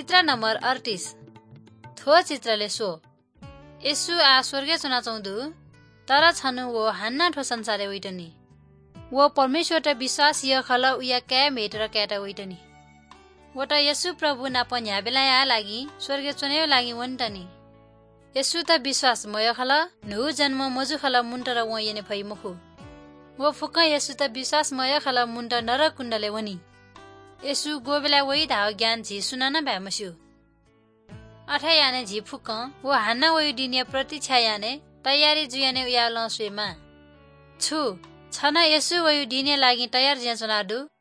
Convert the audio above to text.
चित्र नम्बर 38 थो चित्रले सो यसु आ स्वर्गे चुना चाउँदु तर छनु वो हान्ना ठो संसारे वैटनी वो परमेश्वर विश्वास य खल उया क्या मेटर क्याटा वैटनी वटा यसु प्रभु नापन या बेला या लागि स्वर्गे चुनेयो लागि वन्टनी यसु त विश्वास मय खल नु जन्म मजु खल मुन्टर व यने भई मुखु वो फुक यसु त विश्वास मय खल मुन्ट नर कुण्डले वनी यसु गोबेला वही धाव ज्ञान झी सुनाना भ्यामस्यु अठा याने झी फुक वो हान्ना वही दिनिया प्रतीक्षा याने तयारी जुयाने उया लसुएमा छु छन यसु वही दिने लागि तयार ज्या चुनाडु